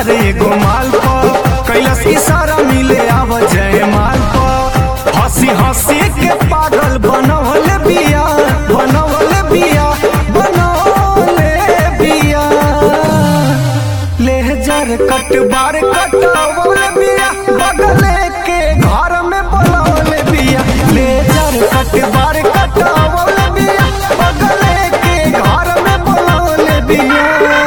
नजर एगो माल पर कैलस इशारा मिले आव जय माल पर हंसी हंसी के पागल बनवल बिया बनवल बिया बनवले बिया लेहजर कट बार कटवल बिया बगले के घर में बोलवल बिया लेहजर कट बार कटवल बिया बगले के घर में बोलवल बिया।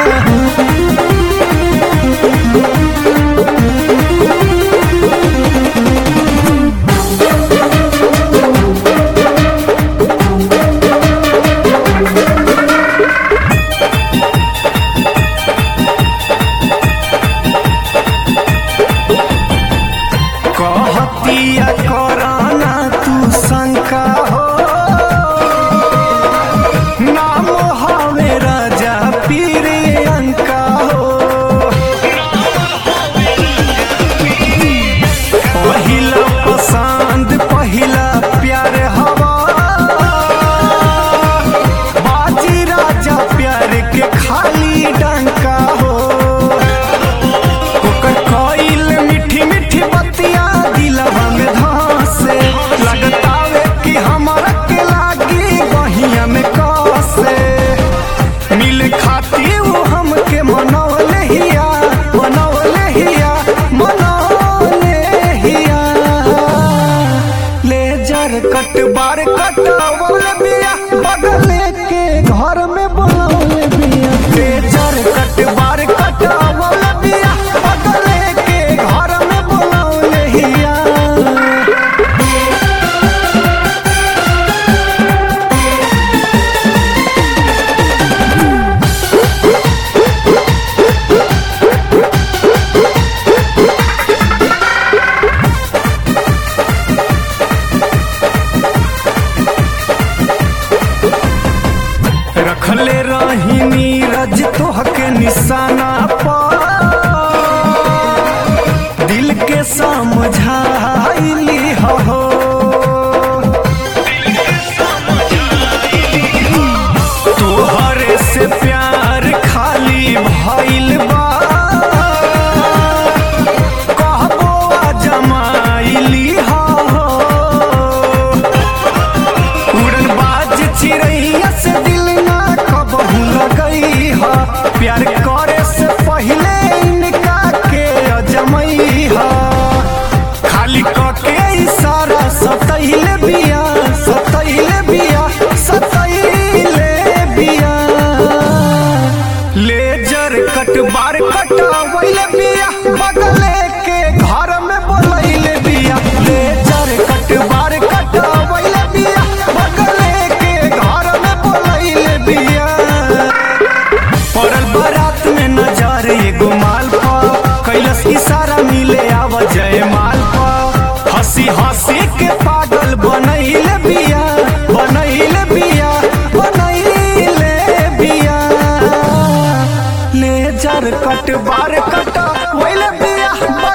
कहतिया कराना तू शंका हो नाम हवे राजा पीर अंका हो पहिला पसंद पहिला प्यार हवा बाजी राजा प्यार के खाली डंका हो ओकर कइल मीठी मीठी बतिया दिलवा में धसे लगतावे कि हमरा के लागी बहिया में कसे मिल खाती वो हमके मनौले हिया मनौले हिया मनौले हिया लेजर कट बार कटवल बिया बगले के घर में बोलौले बिया लेजर कट बार कटवल बिया बगले के घर में बोलौले हिया। रखले रही नीरज तोहके निशाना पर दिल के समझाइली हो तोहरे से प्यार खाली भइल बा कहबो जमाइली हो उड़न बाज चिड़ैया से दिल ना कबहू लगई हा प्यार करे से पहले इनका के अजमई हा खाली कके इशारा सतैले बिया सतैले बिया सतैले बिया लेजर कट बार कटवैले बिया बगले के घर में बोलैले बिया लेजर कट बार कटवैले बिया बगले के घर में बोलैले बिया पड़ल बारात में नजर एगो माल पर कैलस इशारा मिले आव जय माल पर हंसी हंसी के पागल बनैले बिया बनैले बिया बनैले बिया लेजर कट बार कटवैले बिया।